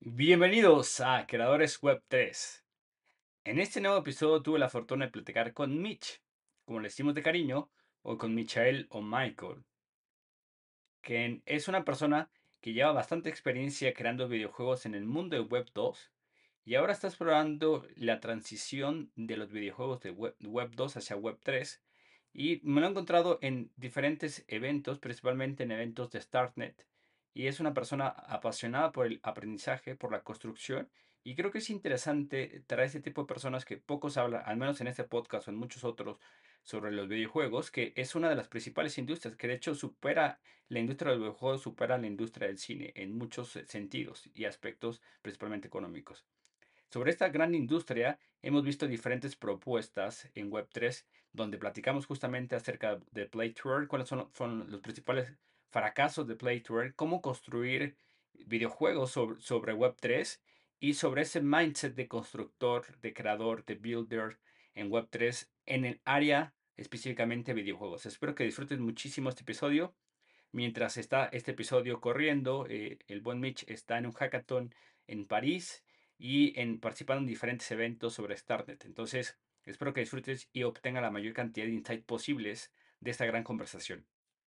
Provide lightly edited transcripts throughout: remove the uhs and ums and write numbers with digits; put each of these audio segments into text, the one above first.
Bienvenidos a Creadores Web 3. En este nuevo episodio tuve la fortuna de platicar con Mitch, como le decimos de cariño, o con Michael o Michael, quien es una persona que lleva bastante experiencia creando videojuegos en el mundo de Web 2 y ahora está explorando la transición de los videojuegos de Web 2 hacia Web 3 y me lo he encontrado en diferentes eventos, principalmente en eventos de StartNet. Y es una persona apasionada por el aprendizaje, por la construcción. Y creo que es interesante traer este tipo de personas que pocos hablan, al menos en este podcast o en muchos otros, sobre los videojuegos, que es una de las principales industrias, que de hecho supera la industria del videojuego, supera la industria del cine en muchos sentidos y aspectos, principalmente económicos. Sobre esta gran industria hemos visto diferentes propuestas en Web3 donde platicamos justamente acerca de Play to Earn, cuáles son los principales fracasos de Play to Earn, cómo construir videojuegos sobre Web3 y sobre ese mindset de constructor, de creador, de builder en Web3 en el área específicamente videojuegos. Espero que disfruten muchísimo este episodio. Mientras está este episodio corriendo, el buen Mitch está en un hackathon en París y participando en diferentes eventos sobre StartNet. Entonces, espero que disfrutes y obtenga la mayor cantidad de insights posibles de esta gran conversación.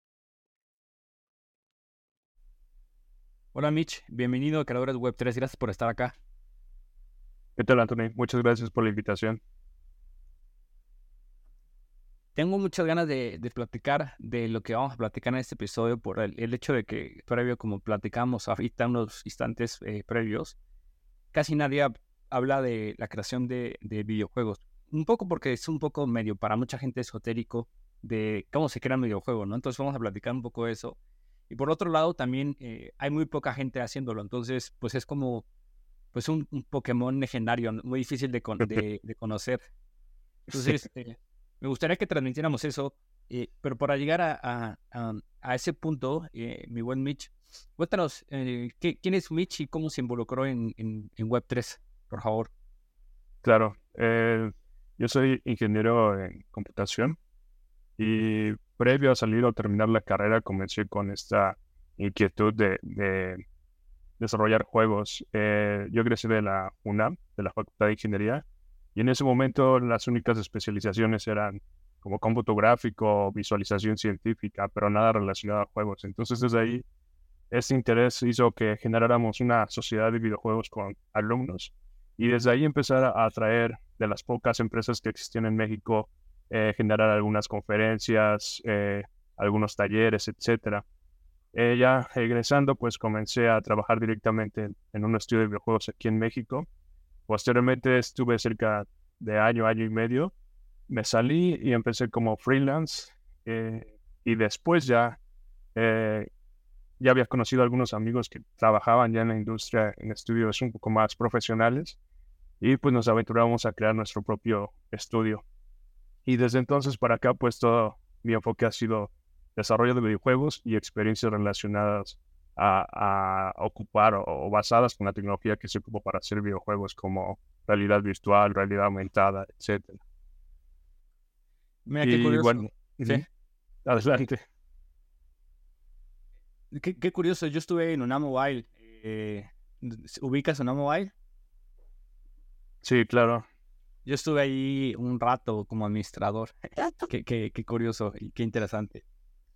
Hola Mitch, bienvenido a Creadores Web 3, gracias por estar acá. ¿Qué tal, Anthony? Muchas gracias por la invitación. Tengo muchas ganas de platicar de lo que vamos a platicar en este episodio por el hecho de que previo, como platicamos ahorita unos instantes previos, casi nadie habla de la creación de videojuegos. Un poco porque es un poco medio para mucha gente esotérico de cómo se crea un videojuego, ¿no? Entonces vamos a platicar un poco de eso. Y por otro lado, también hay muy poca gente haciéndolo. Entonces, pues es como pues un Pokémon legendario, ¿no? Muy difícil de conocer. Sí, Entonces, me gustaría que transmitiéramos eso. Pero para llegar a ese punto, mi buen Mitch, cuéntanos, ¿quién es Mitch y cómo se involucró en Web3, por favor? claro. Yo soy ingeniero en computación y previo a salir o terminar la carrera comencé con esta inquietud de desarrollar juegos. Yo egresé de la UNAM, de la Facultad de Ingeniería, y en ese momento las únicas especializaciones eran como cómputo gráfico, visualización científica, pero nada relacionado a juegos. Entonces desde ahí este interés hizo que generáramos una sociedad de videojuegos con alumnos y desde ahí empezar a atraer de las pocas empresas que existían en México, generar algunas conferencias, algunos talleres, etcétera. Ya egresando, pues comencé a trabajar directamente en un estudio de videojuegos aquí en México. Posteriormente estuve cerca de año y medio. Me salí y empecé como freelance, y después eh, ya había conocido a algunos amigos que trabajaban ya en la industria, en estudios un poco más profesionales, y pues nos aventuramos a crear nuestro propio estudio. Y desde entonces para acá, pues todo mi enfoque ha sido desarrollo de videojuegos y experiencias relacionadas a ocupar o basadas con la tecnología que se ocupa para hacer videojuegos como realidad virtual, realidad aumentada, etcétera. Mira, qué Y curioso. bueno, Sí. ujú, adelante. Qué curioso. Yo estuve en una mobile. ¿Ubicas una mobile? Sí, claro. Yo estuve ahí un rato como administrador. Qué curioso y qué interesante.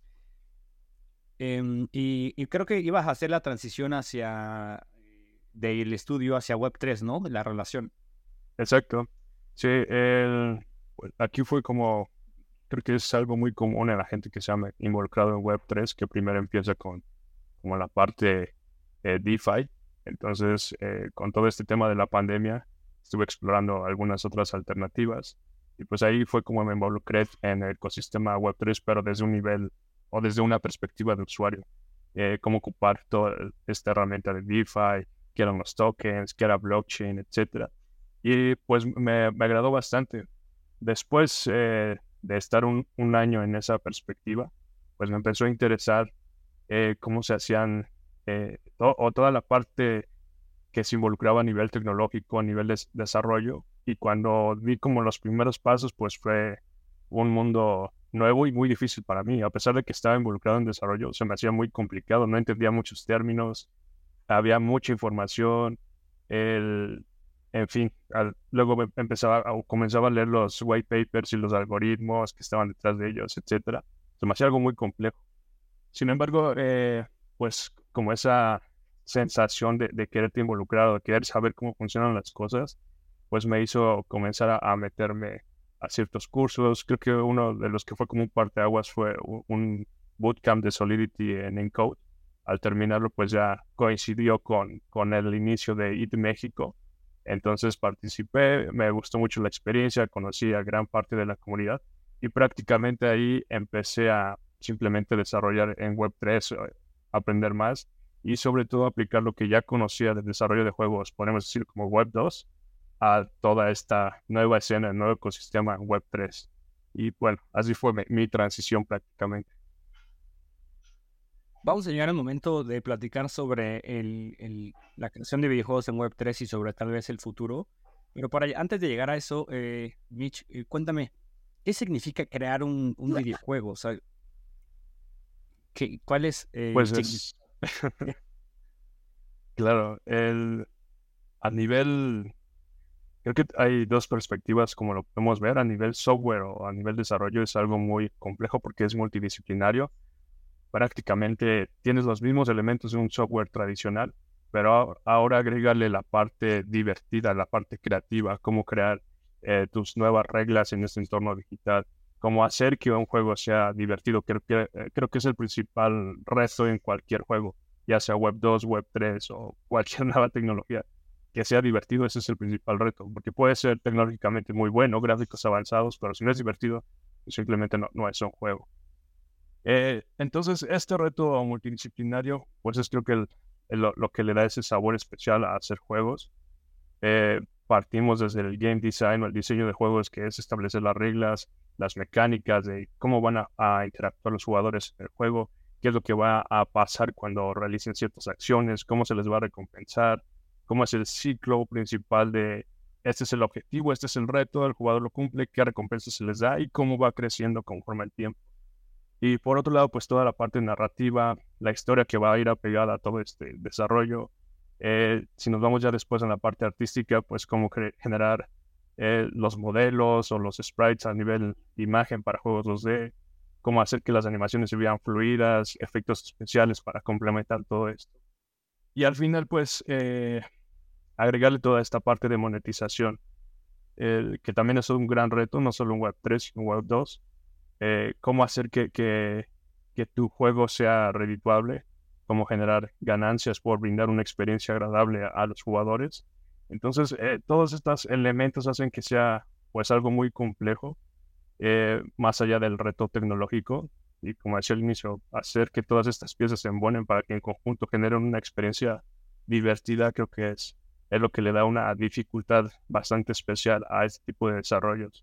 Y creo que ibas a hacer la transición hacia del estudio hacia Web3, ¿no? La relación. Exacto. Sí, pues, aquí fue como, creo que es algo muy común en la gente que se ha involucrado en Web3, que primero empieza con como la parte DeFi. Entonces, con todo este tema de la pandemia, estuve explorando algunas otras alternativas. Y pues ahí fue como me involucré en el ecosistema Web3, pero desde un nivel o desde una perspectiva de usuario. Cómo ocupar toda esta herramienta de DeFi, qué eran los tokens, qué era blockchain, etcétera. Y pues me agradó bastante. Después de estar un año en esa perspectiva, pues me empezó a interesar cómo se hacían, o toda la parte que se involucraba a nivel tecnológico, a nivel de desarrollo. Y cuando vi como los primeros pasos, pues fue un mundo nuevo y muy difícil para mí. A pesar de que estaba involucrado en desarrollo, se me hacía muy complicado, no entendía muchos términos, había mucha información, El, en fin, luego comenzaba a leer los white papers y los algoritmos que estaban detrás de ellos, etcétera. Se me hacía algo muy complejo. Sin embargo, pues como esa sensación de quererte involucrado, de querer saber cómo funcionan las cosas, pues me hizo comenzar a meterme a ciertos cursos. Creo que uno de los que fue como un parteaguas fue un bootcamp de Solidity en Encode. Al terminarlo, pues ya coincidió con el inicio de IT México. Entonces participé, me gustó mucho la experiencia, conocí a gran parte de la comunidad y prácticamente ahí empecé a simplemente desarrollar en Web3, aprender más y sobre todo aplicar lo que ya conocía del desarrollo de juegos, podemos decir como Web2, a toda esta nueva escena, el nuevo ecosistema en Web3. Y bueno, así fue mi transición prácticamente. Vamos a llegar al momento de platicar sobre la creación de videojuegos en Web3 y sobre tal vez el futuro. Pero antes de llegar a eso, Mitch, cuéntame, ¿qué significa crear un videojuego? O sea, ¿cuál es el Pues significado? es, claro, a nivel, creo que hay dos perspectivas como lo podemos ver, a nivel software o a nivel desarrollo es algo muy complejo porque es multidisciplinario. Prácticamente tienes los mismos elementos de un software tradicional, pero ahora agrégale la parte divertida, la parte creativa, cómo crear tus nuevas reglas en este entorno digital, cómo hacer que un juego sea divertido. Creo que es el principal reto en cualquier juego, ya sea Web 2, Web 3 o cualquier nueva tecnología. Que sea divertido, ese es el principal reto, porque puede ser tecnológicamente muy bueno, gráficos avanzados, pero si no es divertido, simplemente no es un juego. Entonces, este reto multidisciplinario, pues es creo que lo que le da ese sabor especial a hacer juegos. Partimos desde el game design o el diseño de juegos, que es establecer las reglas, las mecánicas de cómo van a interactuar los jugadores en el juego, qué es lo que va a pasar cuando realicen ciertas acciones, cómo se les va a recompensar, cómo es el ciclo principal de este es el objetivo, este es el reto, el jugador lo cumple, qué recompensas se les da y cómo va creciendo conforme el tiempo. Y por otro lado, pues toda la parte narrativa, la historia que va a ir apegada a todo este desarrollo. Si nos vamos ya después en la parte artística, pues cómo generar los modelos o los sprites a nivel imagen para juegos 2D, cómo hacer que las animaciones se vean fluidas, efectos especiales para complementar todo esto. Y al final, pues agregarle toda esta parte de monetización, que también es un gran reto, no solo en Web 3, sino en Web 2, cómo hacer que tu juego sea redituable, cómo generar ganancias por brindar una experiencia agradable a los jugadores. Entonces, todos estos elementos hacen que sea pues algo muy complejo, más allá del reto tecnológico. Y como decía al inicio, hacer que todas estas piezas se embonen para que en conjunto generen una experiencia divertida, creo que es lo que le da una dificultad bastante especial a este tipo de desarrollos.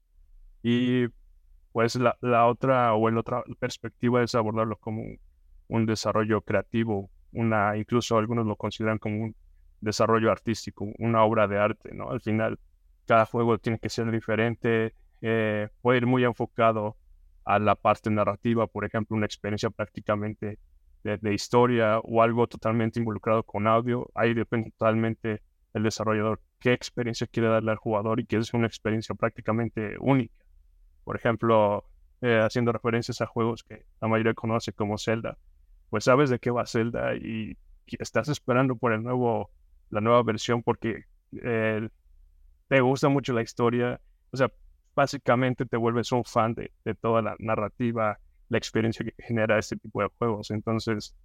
Y pues la otra o la otra perspectiva es abordarlo como un desarrollo creativo, incluso algunos lo consideran como un desarrollo artístico, una obra de arte, ¿no? Al final, cada juego tiene que ser diferente, puede ir muy enfocado a la parte narrativa, por ejemplo, una experiencia prácticamente de historia o algo totalmente involucrado con audio. Ahí depende totalmente el desarrollador qué experiencia quiere darle al jugador y que es una experiencia prácticamente única. Por ejemplo, haciendo referencias a juegos que la mayoría conoce como Zelda, pues sabes de qué va Zelda y estás esperando por la nueva versión porque eh, te gusta mucho la historia. O sea, básicamente te vuelves un fan de toda la narrativa, la experiencia que genera este tipo de juegos. Entonces,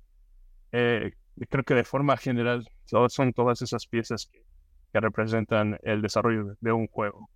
creo que de forma general son todas esas piezas que representan el desarrollo de un juego.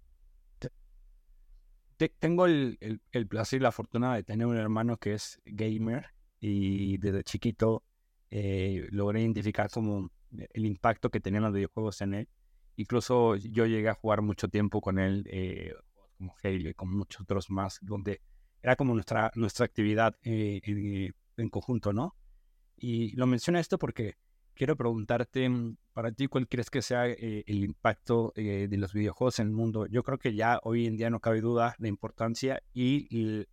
Tengo el placer y la fortuna de tener un hermano que es gamer y desde chiquito logré identificar como el impacto que tenían los videojuegos en él. Incluso yo llegué a jugar mucho tiempo con él, como Halo y con muchos otros más, donde era como nuestra actividad en conjunto, ¿no? Y lo menciono esto porque quiero preguntarte, para ti, ¿cuál crees que sea el impacto de los videojuegos en el mundo? Yo creo que ya hoy en día no cabe duda de importancia y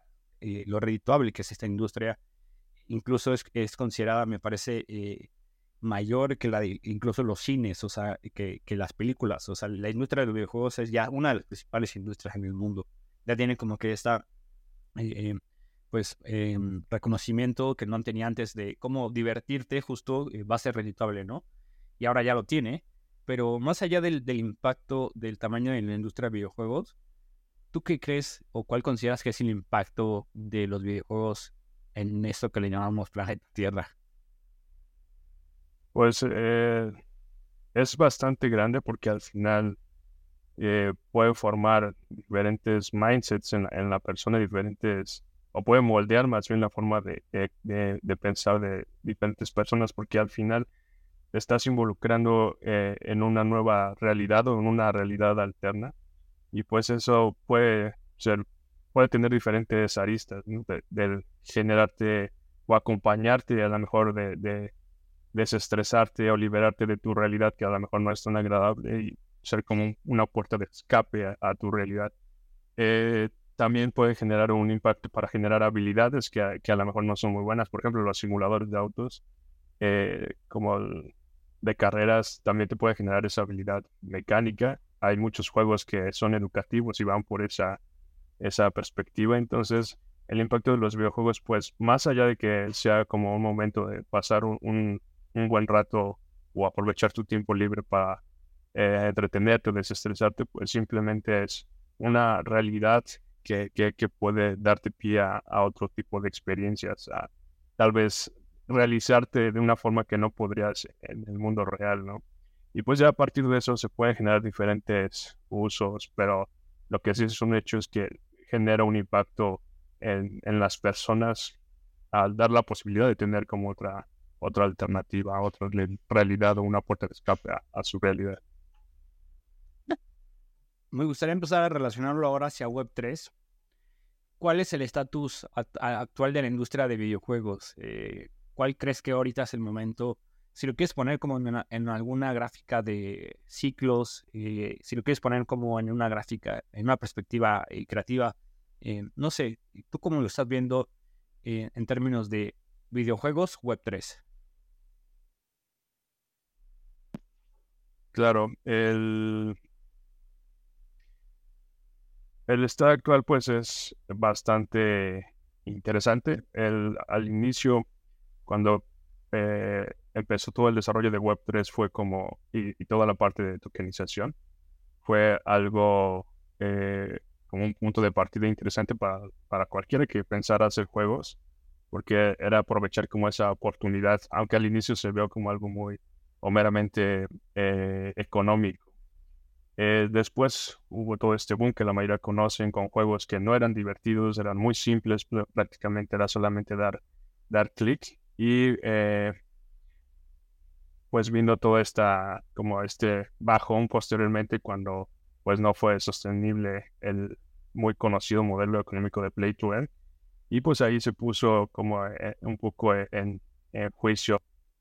lo redituable que es esta industria. Incluso es considerada, me parece, mayor que incluso los cines, o sea, que las películas. O sea, la industria de los videojuegos es ya una de las principales industrias en el mundo. Ya tiene como que esta, eh, eh, reconocimiento que no tenía antes de cómo divertirte justo va a ser redituable, ¿no? Y ahora ya lo tiene. Pero más allá del impacto del tamaño de la industria de videojuegos, ¿tú qué crees o cuál consideras que es el impacto de los videojuegos en esto que le llamamos planeta Tierra? Pues es bastante grande porque al final puede formar diferentes mindsets en la persona, diferentes, o puede moldear más bien la forma de pensar de diferentes personas, porque al final te estás involucrando en una nueva realidad o en una realidad alterna, y pues eso puede tener diferentes aristas, ¿no? Del generarte o acompañarte a lo mejor de desestresarte o liberarte de tu realidad que a lo mejor no es tan agradable y ser como una puerta de escape a tu realidad. También puede generar un impacto para generar habilidades que a lo mejor no son muy buenas. Por ejemplo, los simuladores de autos, como de carreras, también te puede generar esa habilidad mecánica. Hay muchos juegos que son educativos y van por esa perspectiva. Entonces, el impacto de los videojuegos, pues más allá de que sea como un momento de pasar un buen rato o aprovechar tu tiempo libre para entretenerte o desestresarte, pues simplemente es una realidad que puede darte pie a otro tipo de experiencias, a tal vez realizarte de una forma que no podrías en el mundo real, ¿no? Y pues ya a partir de eso se pueden generar diferentes usos, pero lo que sí es un hecho es que genera un impacto en las personas al dar la posibilidad de tener como otra alternativa, otra realidad o una puerta de escape a su realidad. Me gustaría empezar a relacionarlo ahora hacia Web3. ¿Cuál es el estatus actual de la industria de videojuegos? ¿Cuál crees que ahorita es el momento? Si lo quieres poner como en alguna gráfica de ciclos, si lo quieres poner como en una gráfica, en una perspectiva creativa, no sé, ¿tú cómo lo estás viendo en términos de videojuegos Web3? Claro, el estado actual pues es bastante interesante. Al inicio, cuando empezó todo el desarrollo de Web3 fue como, y toda la parte de tokenización, fue algo como un punto de partida interesante para cualquiera que pensara hacer juegos, porque era aprovechar como esa oportunidad, aunque al inicio se vio como algo muy o meramente económico. Después hubo todo este boom que la mayoría conocen con juegos que no eran divertidos, eran muy simples, prácticamente era solamente dar clic y pues viendo todo como este bajón posteriormente cuando pues no fue sostenible el muy conocido modelo económico de Play to Earn y pues ahí se puso como un poco en juicio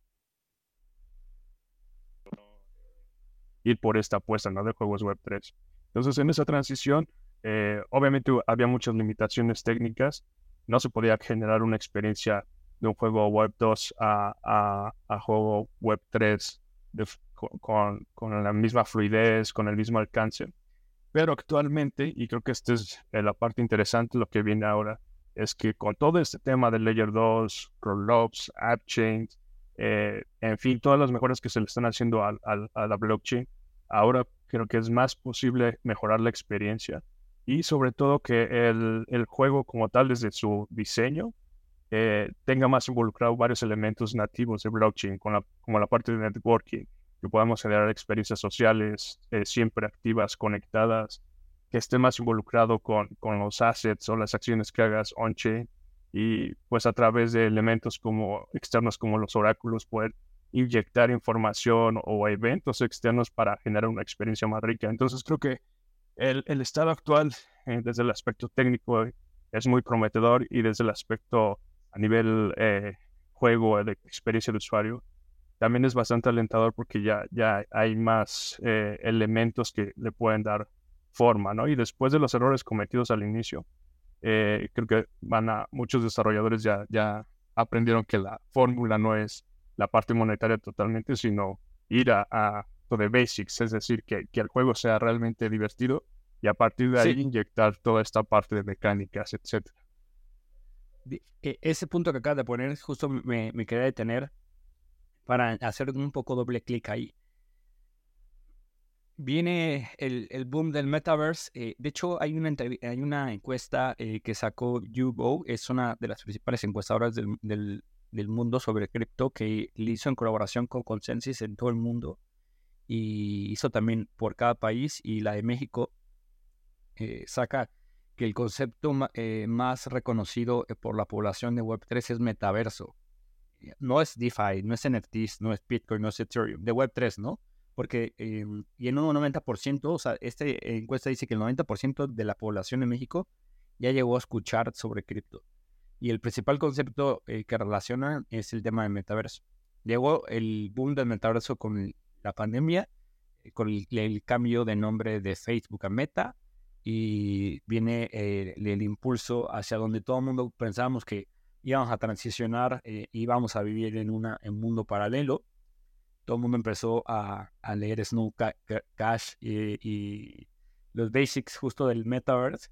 ir por esta apuesta, ¿no? De juegos Web3. Entonces, en esa transición, obviamente había muchas limitaciones técnicas. No se podía generar una experiencia de un juego Web2 a juego Web3 con la misma fluidez, con el mismo alcance. Pero actualmente, y creo que esta es la parte interesante, lo que viene ahora, es que con todo este tema de Layer 2, Rollups, AppChain, en fin, todas las mejoras que se le están haciendo a la blockchain, ahora creo que es más posible mejorar la experiencia y sobre todo que el juego como tal desde su diseño tenga más involucrado varios elementos nativos de blockchain, como la parte de networking, que podamos generar experiencias sociales siempre activas, conectadas, que esté más involucrado con los assets o las acciones que hagas on-chain y pues a través de elementos como externos como los oráculos poder inyectar información o eventos externos para generar una experiencia más rica. Entonces creo que el estado actual desde el aspecto técnico es muy prometedor y desde el aspecto a nivel juego de experiencia de usuario también es bastante alentador porque ya hay más elementos que le pueden dar forma, ¿no? Y después de los errores cometidos al inicio, creo que muchos desarrolladores ya aprendieron que la fórmula no es la parte monetaria totalmente, sino ir a to the basics, es decir, que el juego sea realmente divertido y a partir de ahí Sí, inyectar toda esta parte de mecánicas, etcétera. ese punto que acabas de poner, justo me quería detener para hacer un poco doble clic ahí. Viene el boom del metaverse. De hecho, hay una encuesta que sacó YouGo, es una de las principales encuestadoras del mundo sobre cripto, que le hizo en colaboración con Consensus en todo el mundo y hizo también por cada país. Y la de México saca que el concepto más reconocido por la población de Web3 es metaverso. No es DeFi, no es NFTs, no es Bitcoin, no es Ethereum, de Web3, ¿no? Porque, y en un 90%, o sea, esta encuesta dice que el 90% de la población de México ya llegó a escuchar sobre cripto. Y el principal concepto que relacionan es el tema del metaverso. Llegó el boom del metaverso con la pandemia, con el cambio de nombre de Facebook a Meta, y viene el impulso hacia donde todo el mundo pensábamos que íbamos a transicionar, íbamos a vivir en un mundo paralelo. Todo el mundo empezó a leer Snow Cash y los basics justo del metaverse.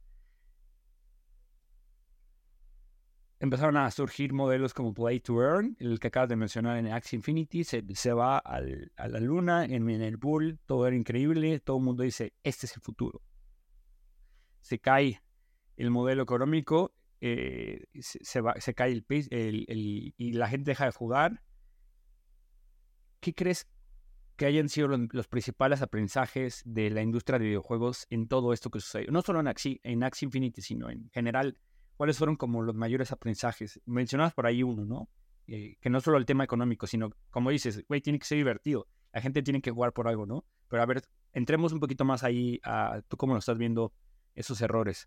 Empezaron a surgir modelos como Play to Earn, el que acabas de mencionar en Axie Infinity, se va a la luna, en el bull, todo era increíble, todo el mundo dice, este es el futuro. Se cae el modelo económico, se cae y la gente deja de jugar. ¿Qué crees que hayan sido los principales aprendizajes de la industria de videojuegos en todo esto que sucedió? No solo en Axie Infinity, sino en general. ¿Cuáles fueron como los mayores aprendizajes? Mencionabas por ahí uno, ¿no? Que no solo el tema económico, sino, como dices, güey, tiene que ser divertido. La gente tiene que jugar por algo, ¿no? Pero a ver, entremos un poquito más ahí a tú cómo lo estás viendo esos errores.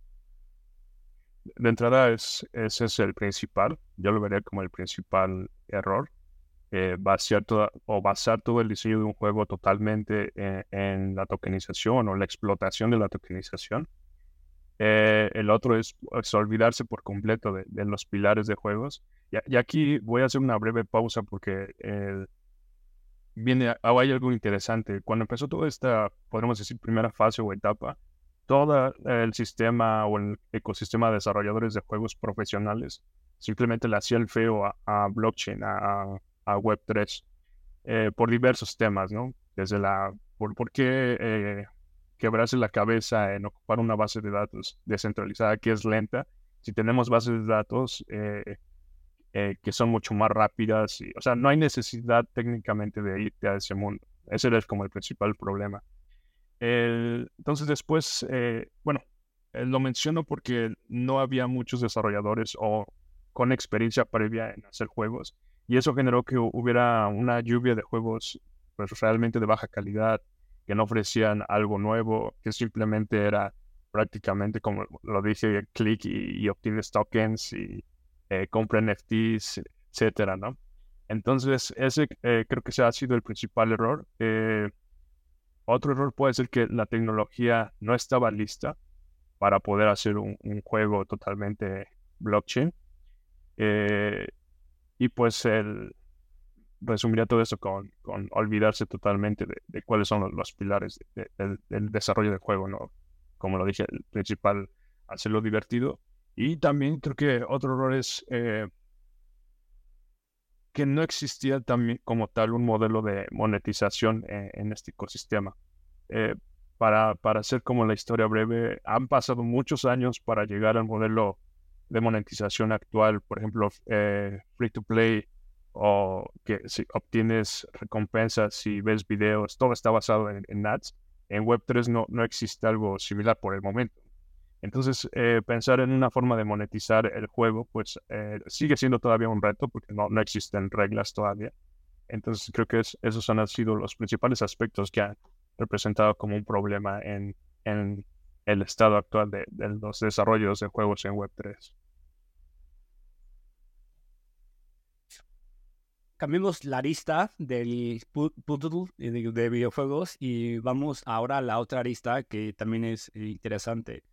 De entrada, ese es el principal, yo lo vería como el principal error, basar todo el diseño de un juego totalmente en la tokenización o la explotación de la tokenización. El otro es olvidarse por completo de los pilares de juegos. Y aquí voy a hacer una breve pausa porque hay algo interesante. Cuando empezó toda esta, podemos decir, primera fase o etapa, todo el sistema o el ecosistema de desarrolladores de juegos profesionales simplemente le hacía el feo a blockchain, a Web3, por diversos temas, ¿no? Desde por qué quebrarse la cabeza en ocupar una base de datos descentralizada que es lenta, si tenemos bases de datos que son mucho más rápidas. O sea, no hay necesidad técnicamente de irte a ese mundo. Ese era como el principal problema. Entonces después, bueno, lo menciono porque no había muchos desarrolladores o con experiencia previa en hacer juegos y eso generó que hubiera una lluvia de juegos pues realmente de baja calidad, que no ofrecían algo nuevo, que simplemente era prácticamente como lo dije, click y obtienes tokens y compra NFTs, etcétera, ¿no? Entonces, ese creo que ese ha sido el principal error. Otro error puede ser que la tecnología no estaba lista para poder hacer un juego totalmente blockchain. Eh, y pues resumiría todo eso con olvidarse totalmente de cuáles son los pilares del desarrollo del juego, ¿no? Como lo dije, el principal, hacerlo divertido. Y también creo que otro error es que no existía también como tal un modelo de monetización en este ecosistema. Eh, para hacer como la historia breve, han pasado muchos años para llegar al modelo de monetización actual, por ejemplo, free to play, o que si obtienes recompensas si ves videos, todo está basado en ads. En Web3 no existe algo similar por el momento. Entonces, pensar en una forma de monetizar el juego, pues sigue siendo todavía un reto porque no existen reglas todavía. Entonces, creo que esos han sido los principales aspectos que han representado como un problema en el estado actual de los desarrollos de juegos en Web3. Cambiemos la arista del puzzle de videojuegos y vamos ahora a la otra arista que también es interesante.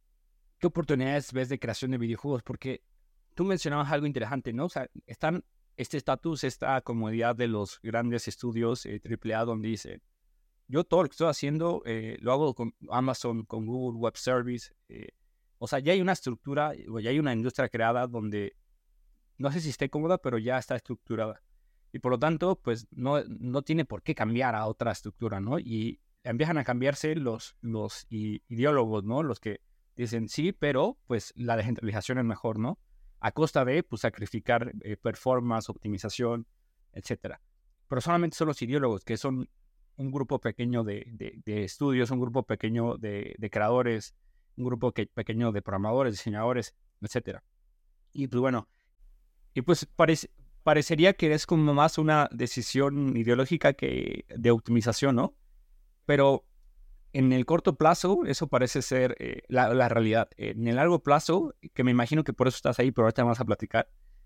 ¿Qué oportunidades ves de creación de videojuegos? Porque tú mencionabas algo interesante, ¿no? O sea, están este estatus, esta comodidad de los grandes estudios AAA donde dicen, yo todo lo que estoy haciendo lo hago con Amazon, con Google Web Service. O sea, ya hay una estructura, o ya hay una industria creada donde no sé si esté cómoda, pero ya está estructurada. Y por lo tanto, pues no tiene por qué cambiar a otra estructura, ¿no? Y empiezan a cambiarse los ideólogos, ¿no? Los que dicen sí, pero pues la descentralización es mejor, ¿no? A costa de pues sacrificar performance, optimización, etcétera. Pero solamente son los ideólogos, que son un grupo pequeño de estudios, un grupo pequeño de creadores, un grupo pequeño de programadores, diseñadores, etcétera. Y pues bueno, y pues parecería que es como más una decisión ideológica que de optimización, ¿no? Pero en el corto plazo, eso parece ser la realidad. En el largo plazo, que me imagino que por eso estás ahí, pero ahorita vamos a platicar,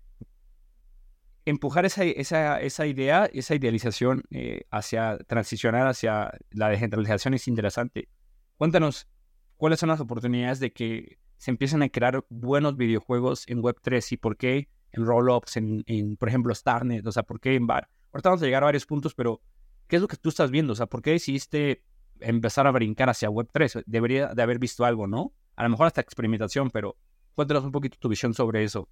empujar esa idea, esa idealización hacia transicionar hacia la descentralización es interesante. Cuéntanos, ¿cuáles son las oportunidades de que se empiecen a crear buenos videojuegos en Web3 y por qué en Rollups, por ejemplo, Starnet? O sea, ¿por qué en Bar? Ahorita vamos a llegar a varios puntos, pero ¿qué es lo que tú estás viendo? O sea, ¿por qué decidiste empezar a brincar hacia Web3? Debería de haber visto algo, ¿no? A lo mejor hasta experimentación, pero cuéntanos un poquito tu visión sobre eso.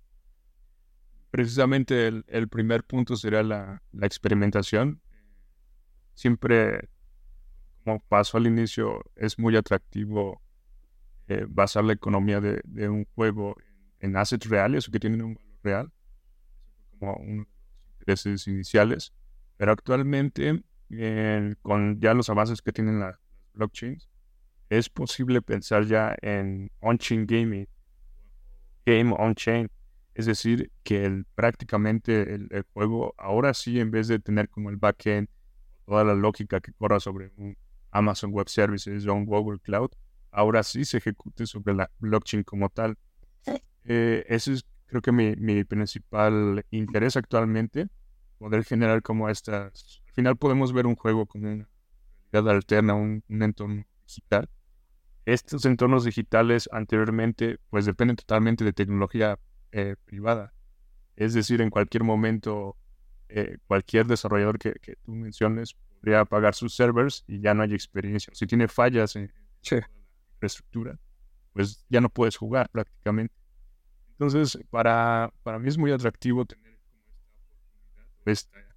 Precisamente el primer punto sería la experimentación. Siempre, como pasó al inicio, es muy atractivo basar la economía de un juego en assets reales o que tienen un valor real, como uno de los intereses iniciales. Pero actualmente, con ya los avances que tienen las blockchains, es posible pensar ya en on-chain gaming, game on-chain. Es decir, que prácticamente el juego, ahora sí, en vez de tener como el backend, toda la lógica que corra sobre un Amazon Web Services o un Google Cloud, ahora sí se ejecute sobre la blockchain como tal. Ese es, creo que mi principal interés actualmente, poder generar como estas. Al final podemos ver un juego como una realidad alterna, un entorno digital. Estos entornos digitales anteriormente, pues dependen totalmente de tecnología privada. Es decir, en cualquier momento, cualquier desarrollador que tú menciones podría apagar sus servers y ya no hay experiencia. Si tiene fallas en Sí. la infraestructura, pues ya no puedes jugar prácticamente. Entonces, para mí es muy atractivo tener como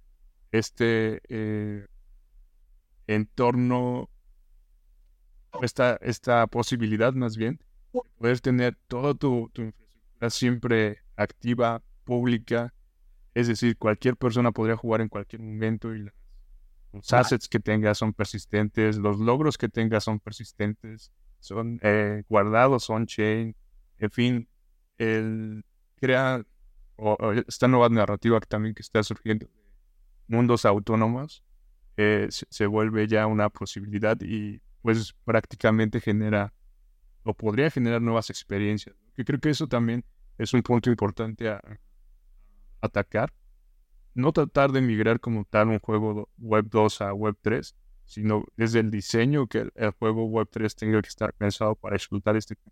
este entorno, esta posibilidad más bien, de poder tener toda tu infraestructura siempre activa, pública. Es decir, cualquier persona podría jugar en cualquier momento y los Ah, assets que tenga son persistentes, los logros que tenga son persistentes, son guardados on-chain, en fin, el crea o esta nueva narrativa que también que está surgiendo, mundos autónomos, se vuelve ya una posibilidad y pues prácticamente genera o podría generar nuevas experiencias. Que creo que eso también es un punto importante a atacar. No tratar de migrar como tal un juego Web 2 a Web 3, sino desde el diseño que el juego Web 3 tenga que estar pensado para explotar este tipo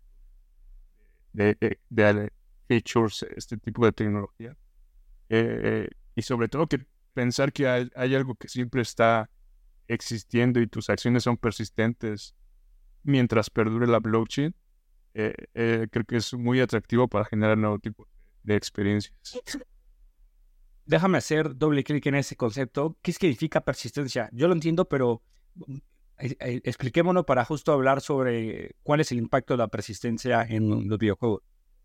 de features, este tipo de tecnología. Y sobre todo que pensar que hay algo que siempre está existiendo y tus acciones son persistentes mientras perdure la blockchain, creo que es muy atractivo para generar nuevo tipo de experiencias. déjame hacer doble clic en ese concepto. ¿Qué significa persistencia? Yo lo entiendo, pero expliquémonos para justo hablar sobre cuál es el impacto de la persistencia en los videojuegos.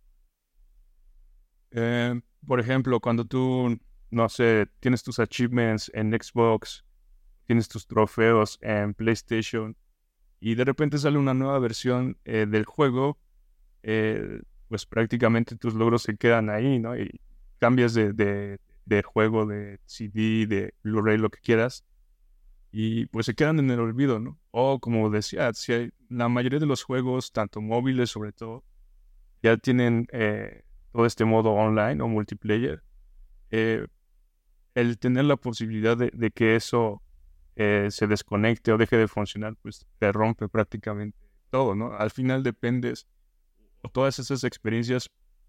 Por ejemplo, cuando tú, no sé, tienes tus achievements en Xbox, tienes tus trofeos en PlayStation y de repente sale una nueva versión del juego, pues prácticamente tus logros se quedan ahí, ¿no? Y cambias de juego, de CD, de Blu-ray, lo que quieras, y pues se quedan en el olvido, ¿no? O como decía, si la mayoría de los juegos, tanto móviles sobre todo, ya tienen todo este modo online o multiplayer. eh, el tener la posibilidad de que eso se desconecte o deje de funcionar, pues te rompe prácticamente todo, ¿no? Al final dependes, o todas esas experiencias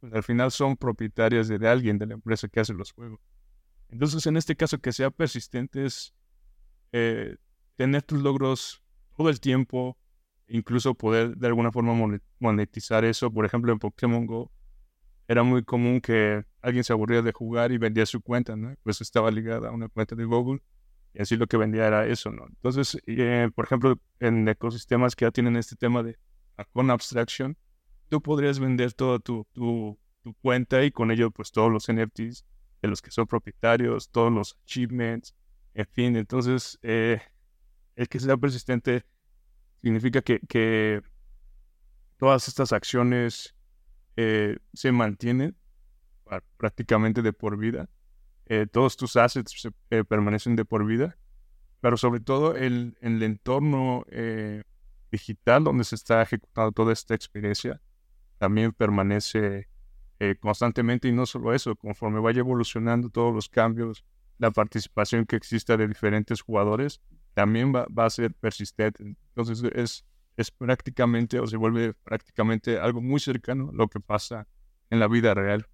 pues al final son propietarias de alguien, de la empresa que hace los juegos. Entonces, en este caso, que sea persistente es eh, tener tus logros todo el tiempo, incluso poder de alguna forma monetizar eso. Por ejemplo, en Pokémon Go era muy común que alguien se aburría de jugar y vendía su cuenta, ¿no? Pues estaba ligada a una cuenta de Google y así lo que vendía era eso, ¿no? Entonces, por ejemplo, en ecosistemas que ya tienen este tema de con abstraction, tú podrías vender toda tu cuenta y con ello pues todos los NFTs de los que son propietarios, todos los achievements, en fin. Entonces, el que sea persistente significa que todas estas acciones se mantienen prácticamente de por vida. Todos tus assets permanecen de por vida, pero sobre todo el entorno digital donde se está ejecutando toda esta experiencia también permanece constantemente, y no solo eso, conforme vaya evolucionando todos los cambios, la participación que exista de diferentes jugadores también va a ser persistente. Entonces es prácticamente, o se vuelve prácticamente algo muy cercano a lo que pasa en la vida real.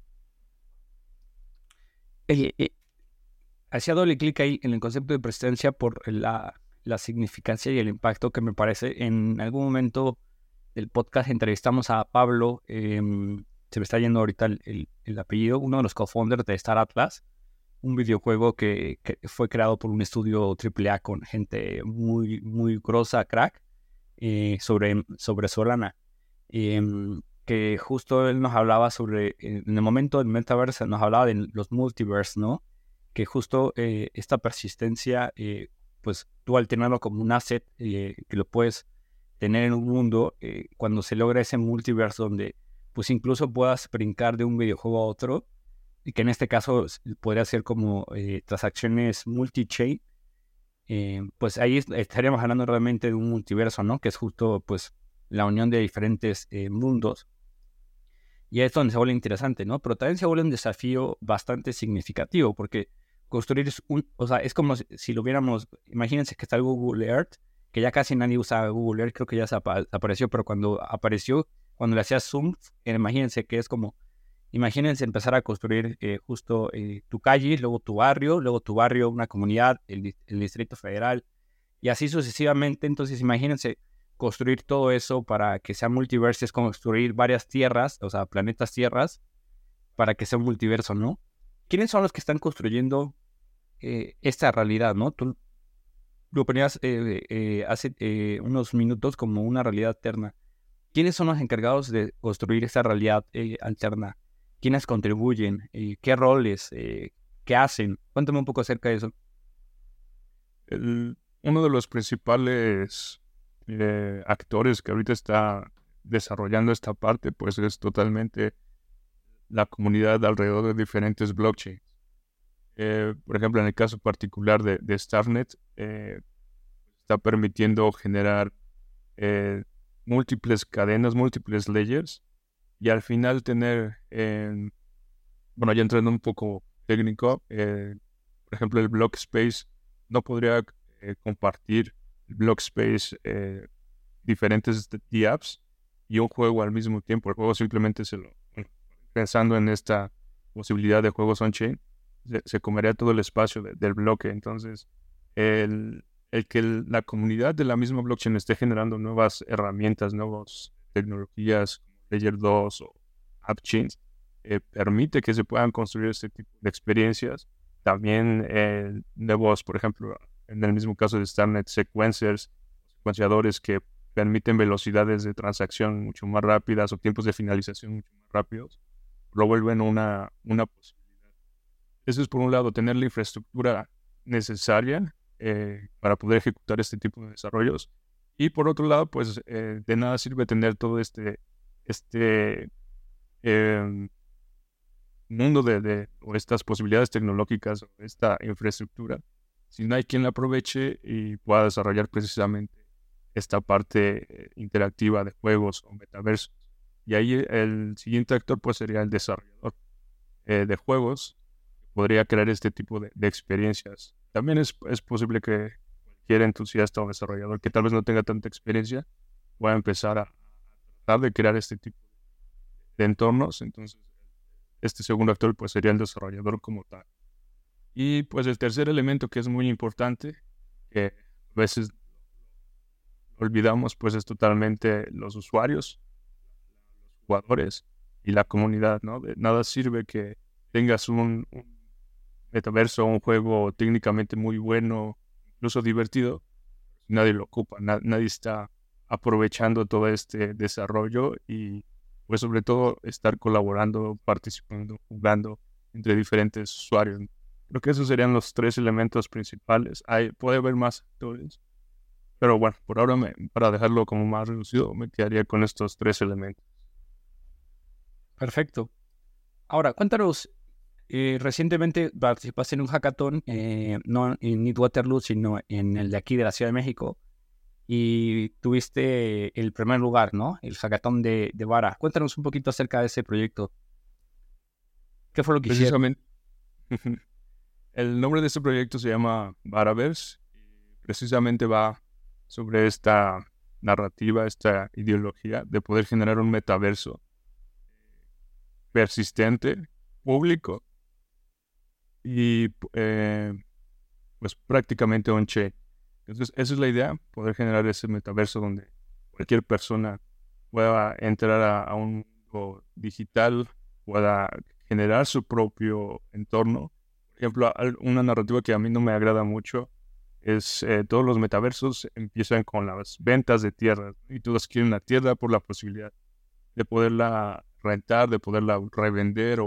Eh, eh, Hacía doble clic ahí en el concepto de persistencia por la significancia y el impacto que me parece. En algún momento del podcast entrevistamos a Pablo, se me está yendo ahorita el apellido, uno de los co-founders de Star Atlas, un videojuego que fue creado por un estudio AAA con gente muy, muy grosa, crack, sobre Solana. Que justo él nos hablaba sobre, en el momento del metaverse, nos hablaba de los multiverse, ¿no? Que justo esta persistencia, pues tú al tenerlo como un asset, que lo puedes tener en un mundo, cuando se logra ese multiverse donde pues incluso puedas brincar de un videojuego a otro, y que en este caso podría ser como transacciones multi-chain, pues ahí estaríamos hablando realmente de un multiverso, ¿no? Que es justo pues la unión de diferentes mundos. Y es donde se vuelve interesante, ¿no? Pero también se vuelve un desafío bastante significativo, porque construir o sea, es como si lo viéramos, imagínense que está el Google Earth, que ya casi nadie usa Google Earth, creo que ya se apareció, pero cuando apareció, cuando le hacías zoom, imagínense que es como, imagínense empezar a construir justo tu calle, luego tu barrio, una comunidad, el Distrito Federal, y así sucesivamente. Entonces, imagínense construir todo eso para que sea multiverso, es construir varias tierras, o sea, planetas tierras, para que sea un multiverso, ¿no? ¿Quiénes son los que están construyendo esta realidad, ¿no? Tú lo ponías hace unos minutos como una realidad alterna. ¿Quiénes son los encargados de construir esta realidad alterna? ¿Quiénes contribuyen? ¿Qué roles? ¿Qué hacen? Cuéntame un poco acerca de eso. Uno de los principales actores que ahorita está desarrollando esta parte, pues es totalmente la comunidad alrededor de diferentes blockchains. Por ejemplo, en el caso particular de Starnet, está permitiendo generar múltiples cadenas, múltiples layers, y al final tener, bueno, ya entrando un poco técnico, por ejemplo, el block space no podría compartir el block space diferentes apps y un juego al mismo tiempo. El juego simplemente pensando en esta posibilidad de juegos on-chain, se comería todo el espacio del bloque. Entonces, el que la comunidad de la misma blockchain esté generando nuevas herramientas, nuevas tecnologías como Layer 2 o AppChains, permite que se puedan construir este tipo de experiencias. También nuevos, por ejemplo, en el mismo caso de Starnet, secuenciadores que permiten velocidades de transacción mucho más rápidas o tiempos de finalización mucho más rápidos, lo vuelven una posibilidad. Eso es por un lado, tener la infraestructura necesaria para poder ejecutar este tipo de desarrollos. Y por otro lado, pues de nada sirve tener todo este mundo o estas posibilidades tecnológicas, o esta infraestructura, si no hay quien la aproveche y pueda desarrollar precisamente esta parte interactiva de juegos o metaversos. Y ahí el siguiente actor pues sería el desarrollador de juegos, que podría crear este tipo de experiencias. También es posible que cualquier entusiasta o desarrollador que tal vez no tenga tanta experiencia pueda empezar a tratar de crear este tipo de entornos. Entonces, este segundo actor pues sería el desarrollador como tal. Y pues el tercer elemento que es muy importante, que a veces olvidamos, pues es totalmente los usuarios, los jugadores y la comunidad, ¿no? De nada sirve que tengas un metaverso, un juego técnicamente muy bueno, incluso divertido, nadie lo ocupa, nadie está aprovechando todo este desarrollo y pues sobre todo estar colaborando, participando, jugando entre diferentes usuarios. Creo que esos serían los tres elementos principales. Puede haber más actores, pero bueno, por ahora para dejarlo como más reducido, me quedaría con estos tres elementos. Perfecto. Ahora, cuéntanos, recientemente participaste en un hackathon, no en Need Waterloo, sino en el de aquí de la Ciudad de México, y tuviste el primer lugar, ¿no? El hackathon de Vara. Cuéntanos un poquito acerca de ese proyecto. ¿Qué fue lo que hicieron? Precisamente, el nombre de este proyecto se llama Varaverse. Precisamente va sobre esta narrativa, esta ideología de poder generar un metaverso persistente, público y pues prácticamente on-chain. Entonces, esa es la idea, poder generar ese metaverso donde cualquier persona pueda entrar a un mundo digital, pueda generar su propio entorno. Por ejemplo, una narrativa que a mí no me agrada mucho es todos los metaversos empiezan con las ventas de tierras y todos quieren la tierra por la posibilidad de poderla rentar, de poderla revender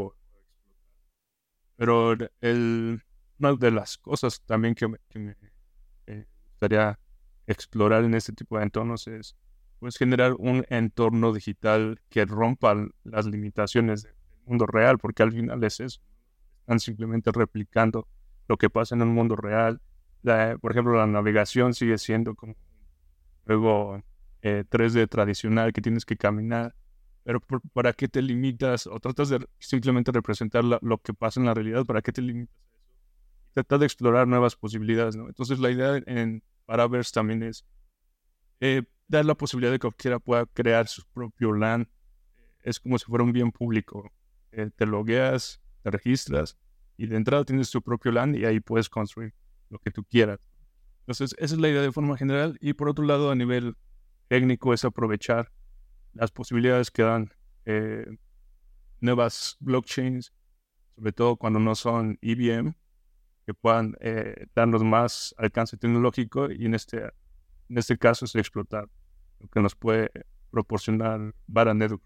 pero una de las cosas también que me gustaría explorar en este tipo de entornos es pues generar un entorno digital que rompa las limitaciones del mundo real, porque al final es eso, están simplemente replicando lo que pasa en un mundo real. Por ejemplo, la navegación sigue siendo como un juego 3D tradicional que tienes que caminar, pero ¿para qué te limitas o tratas de simplemente representar lo que pasa en la realidad? ¿Para qué te limitas a eso? Tratar de explorar nuevas posibilidades, ¿no? Entonces la idea en Paraverse también es dar la posibilidad de que cualquiera pueda crear su propio LAN. Es como si fuera un bien público. Te logueas, te registras y de entrada tienes tu propio LAN y ahí puedes construir lo que tú quieras. Entonces esa es la idea de forma general y por otro lado a nivel técnico es aprovechar las posibilidades que dan eh, nuevas blockchains, sobre todo cuando no son EVM, que puedan darnos más alcance tecnológico y en este caso es explotar lo que nos puede proporcionar Vara Network.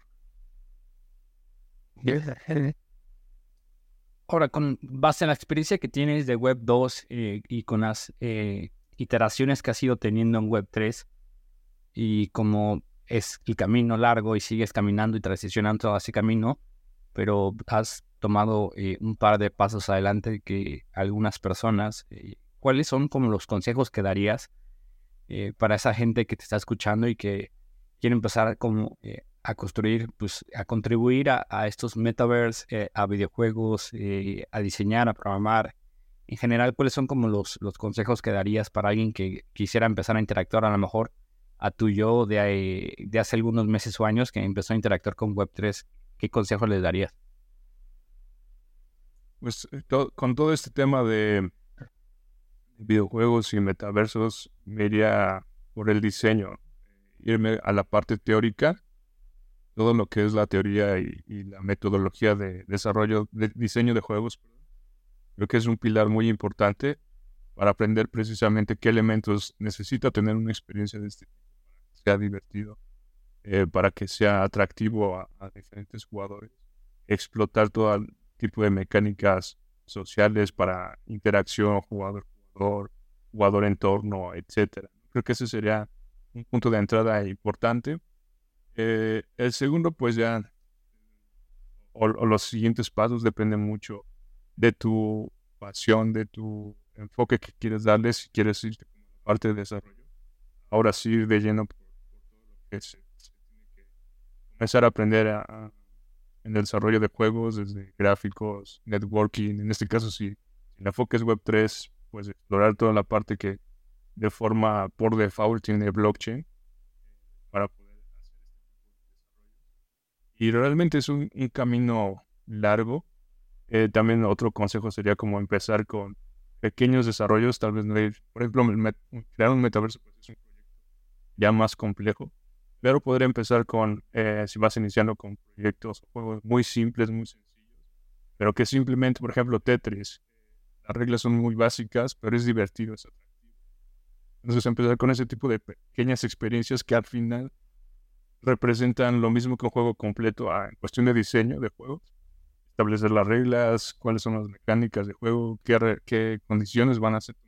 Ahora, con base en la experiencia que tienes de Web 2 y con las iteraciones que has ido teniendo en Web 3 y como es el camino largo y sigues caminando y transicionando todo ese camino, pero has tomado un par de pasos adelante que algunas personas, ¿cuáles son como los consejos que darías para esa gente que te está escuchando y que quiere empezar como a construir, pues a contribuir a estos metaverse, a videojuegos, a diseñar, a programar? En general, ¿cuáles son como los consejos que darías para alguien que quisiera empezar a interactuar a lo mejor a tu yo de hace algunos meses o años que empezó a interactuar con Web3? ¿Qué consejos les darías? Pues con todo este tema de videojuegos y metaversos, me iría por el diseño, irme a la parte teórica, todo lo que es la teoría y la metodología de desarrollo, de diseño de juegos. Creo que es un pilar muy importante para aprender precisamente qué elementos necesita tener una experiencia de este tipo, para que sea divertido, para que sea atractivo a diferentes jugadores, explotar todo tipo de mecánicas sociales para interacción jugador-jugador, jugador-entorno, etcétera. Creo que ese sería un punto de entrada importante. El segundo, pues ya, o los siguientes pasos dependen mucho de tu pasión, de tu enfoque que quieres darle, si quieres ir como la parte de desarrollo. Ahora sí ir de lleno por todo lo que se tiene que comenzar a aprender en el desarrollo de juegos, desde gráficos, networking. En este caso, si el enfoque es Web3, pues explorar toda la parte que de forma por default tiene blockchain para poder hacer este tipo de desarrollos. Y realmente es un camino largo. También otro consejo sería como empezar con pequeños desarrollos, tal vez no ir, por ejemplo, crear un metaverso pues, es un proyecto ya más complejo, pero podría empezar con, si vas iniciando con proyectos o juegos muy simples, muy sencillos, pero que simplemente, por ejemplo, Tetris, las reglas son muy básicas, pero es divertido, es atractivo. Entonces empezar con ese tipo de pequeñas experiencias que al final representan lo mismo que un juego completo en cuestión de diseño de juegos, establecer las reglas, cuáles son las mecánicas de juego, qué condiciones van a ser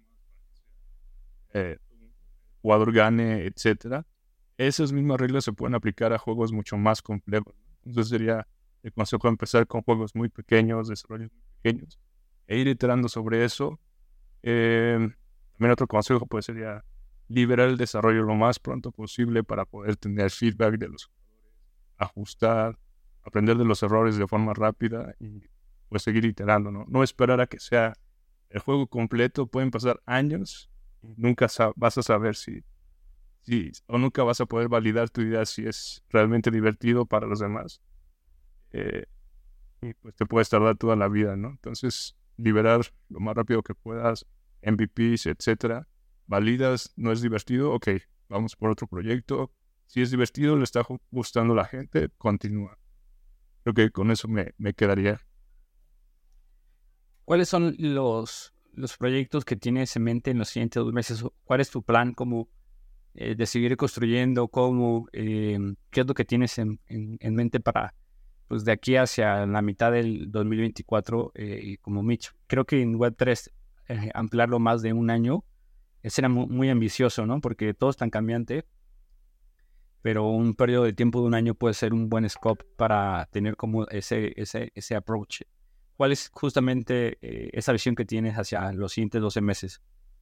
un jugador gane, etcétera. Esas mismas reglas se pueden aplicar a juegos mucho más complejos, ¿no? Entonces sería el consejo empezar con juegos muy pequeños, desarrollos muy pequeños, e ir iterando sobre eso. También otro consejo pues sería liberar el desarrollo lo más pronto posible para poder tener feedback de los jugadores, ajustar, aprender de los errores de forma rápida y pues seguir iterando, ¿no? No esperar a que sea el juego completo, pueden pasar años y nunca vas a saber o nunca vas a poder validar tu idea si es realmente divertido para los demás. Eh, y pues te puedes tardar toda la vida, ¿no? Entonces, liberar lo más rápido que puedas, MVPs, etcétera. Validas, no es divertido, ok, vamos por otro proyecto. Si es divertido, le está gustando a la gente, continúa. Creo que con eso me quedaría. ¿Cuáles son los proyectos que tienes en mente en los siguientes 2 meses? ¿Cuál es tu plan como de seguir construyendo? ¿Qué es lo que tienes en mente para, pues, de aquí hacia la mitad del 2024 como Mitch? Creo que en Web3 ampliarlo más de un año será muy ambicioso, ¿no? Porque todo es tan cambiante, pero un periodo de tiempo de un año puede ser un buen scope para tener como ese approach. ¿Cuál es justamente esa visión que tienes hacia los siguientes 12 meses?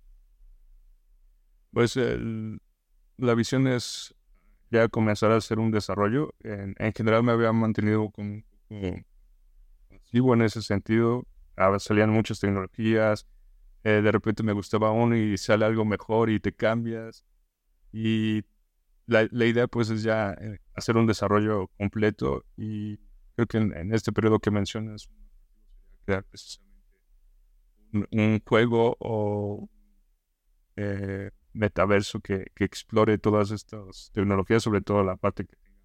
Pues la visión es ya comenzar a hacer un desarrollo. En general me había mantenido como pasivo en ese sentido. Salían muchas tecnologías, de repente me gustaba uno y sale algo mejor y te cambias. Y la idea pues es ya hacer un desarrollo completo y creo que en este periodo que mencionas, crear precisamente un juego o metaverso que explore todas estas tecnologías, sobre todo la parte que tenga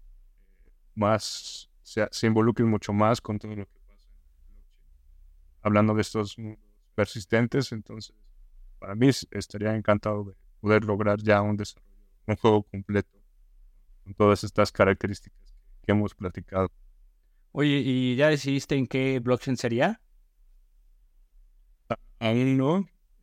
más, se involucren mucho más con todo lo que pasa en blockchain. Hablando de estos mundos persistentes, entonces para mí estaría encantado de poder lograr ya un juego completo con todas estas características que hemos platicado. Oye, ¿y ya decidiste en qué blockchain sería? Aún no,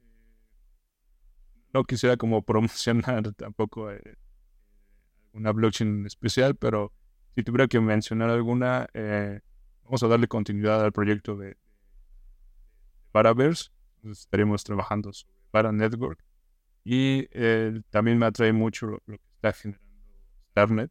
no quisiera como promocionar tampoco una blockchain en especial, pero si tuviera que mencionar alguna, vamos a darle continuidad al proyecto de Paraverse. Entonces, estaremos trabajando sobre Para Network y también me atrae mucho lo que está generando Starnet.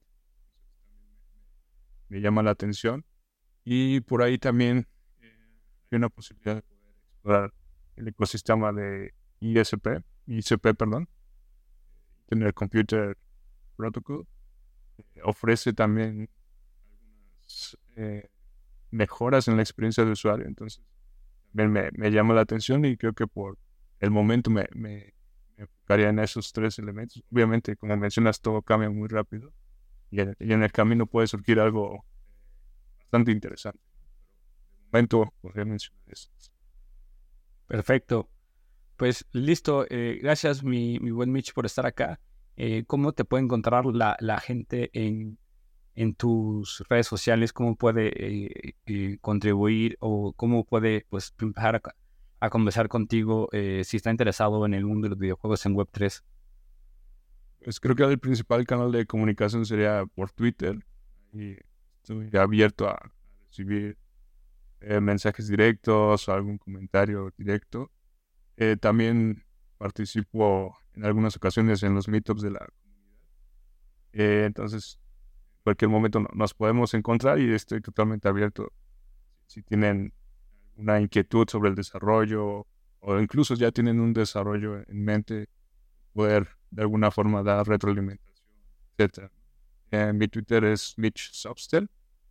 Me llama la atención y por ahí también hay una posibilidad de poder explorar el ecosistema de ISP, perdón, Internet Computer Protocol. Ofrece también algunas mejoras en la experiencia de usuario, entonces también me llama la atención y creo que por el momento me enfocaría en esos tres elementos. Obviamente, como mencionas, todo cambia muy rápido y en el camino puede surgir algo bastante interesante. De momento, podría mencionar eso. Perfecto. Pues listo. Gracias, mi buen Mitch, por estar acá. ¿Cómo te puede encontrar la gente en tus redes sociales? ¿Cómo puede contribuir o cómo puede, pues, empezar a conversar contigo si está interesado en el mundo de los videojuegos en Web3? Pues creo que el principal canal de comunicación sería por Twitter y estoy abierto a recibir mensajes directos o algún comentario directo. También participo en algunas ocasiones en los meetups de la comunidad. Entonces, en cualquier momento nos podemos encontrar y estoy totalmente abierto. Si tienen una inquietud sobre el desarrollo o incluso ya tienen un desarrollo en mente, poder de alguna forma dar retroalimentación, etcétera. Mi Twitter es Mitch Substel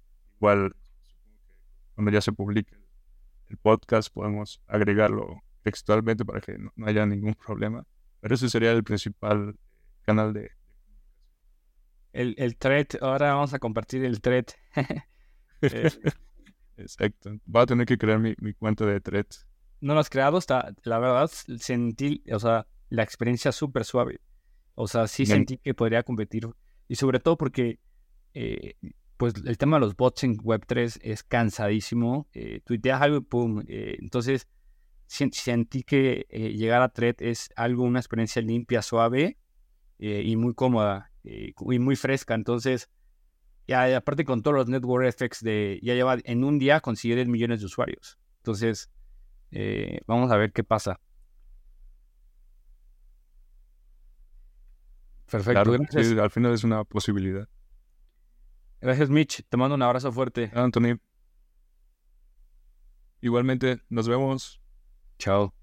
cual cuando ya se publique el podcast podemos agregarlo textualmente para que no haya ningún problema. Pero ese sería el principal canal de... El thread, ahora vamos a compartir el thread. Eh, Exacto. Voy a tener que crear mi cuenta de Threads. no lo has creado, la verdad sentí, o sea, la experiencia súper suave. O sea, sí Bien, sentí que podría competir. Y sobre todo porque, eh, pues, el tema de los bots en Web3 es cansadísimo. Tuiteas algo y pum. Entonces, sentí que llegar a Thread es algo, una experiencia limpia, suave y muy cómoda y muy fresca. Entonces, ya, y aparte con todos los network effects ya lleva en un día conseguir 10 millones de usuarios. Entonces, vamos a ver qué pasa. Perfecto, claro, sí, gracias. al final es una posibilidad. Gracias, Mitch. Te mando un abrazo fuerte. Anthony, igualmente, nos vemos. Chao.